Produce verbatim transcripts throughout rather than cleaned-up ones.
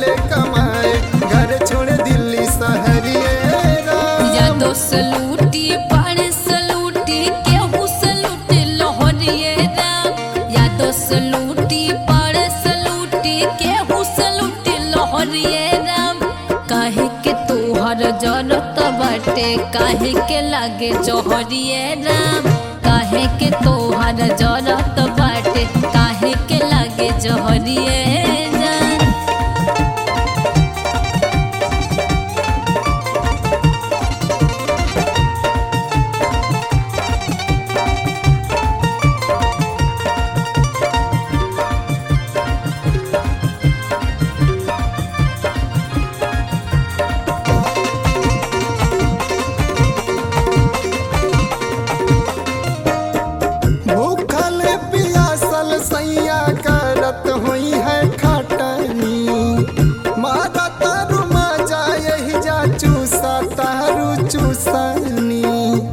गईले कमाए, घर छोड़ दिल्ली शहरिए राम। या तो सलूटी पाड़े सलूटी केहू सलूटी लोहरिए राम। या तो सलूटी पाड़े सलूटी केहू सलूटी लोहरिए राम। काहे के तोहर जरत बाटे, काहे के लागे जहरिए राम। काहे के तोहर जरत बाटे, काहे के लागे जहरिए राम। भूखल पियासल सैया करत हुई है खटनी, मारा तारू मजा यही जा चूसा तारू चूसनी।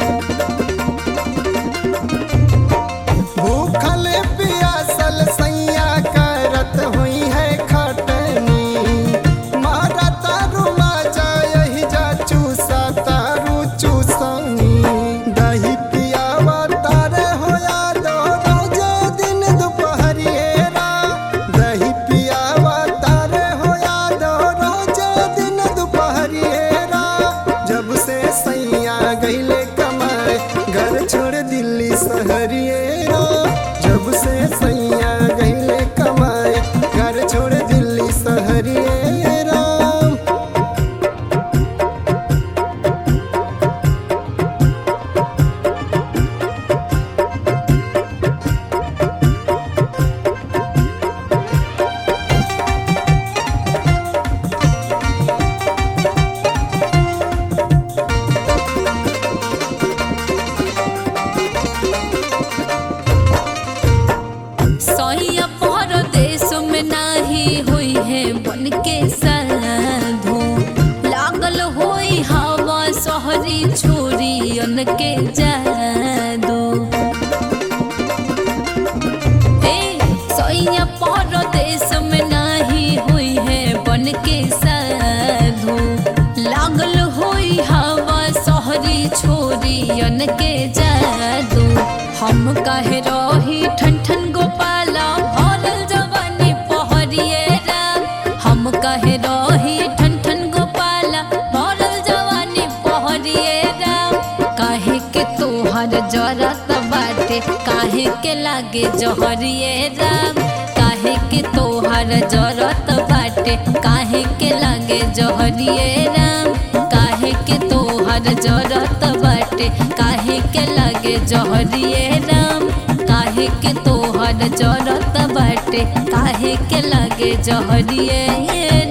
भूखल पियासल सैया करत हुई है खटनी, मारा तारू मजा यही जा चूसा तारू चूसनी। दही पियावा तारे हो याद रोज दिन दोपहरिए राम। दही पियावा तारे हो याद रोज दिन दोपहरिए राम। जब से सैया गईले कमाए, घर छोड़ दिल्ली शहरिए राम। जब से सैया गईले कमाए, घर छोड़ दिल्ली शहरिए राम। सैया परदेश में नाही हुई है बन के साधु। लागल होई हवा शहरी छोरियन के जादू। ए सैया परदेश में नाही हुई है बन के साधु। लागल होई हवा शहरी छोरियन के जादू। हम काहे रही ठन ठन गोपाला भरल जवानी पहरिए राम। हम काहे रही ठन ठन गोपाला भरल जवानी पहरिए राम। काहे के तोहर जरत बाटे, काहे के लागे जहरिए राम। काहे के तोहर जरत बाटे, काहे के लागे जहरिए राम। काहे के तोहर जरत बाटे, काहे के लागे जहरिए राम। काहे के तोहर जरत बाटे, काहे के लागे जहरिए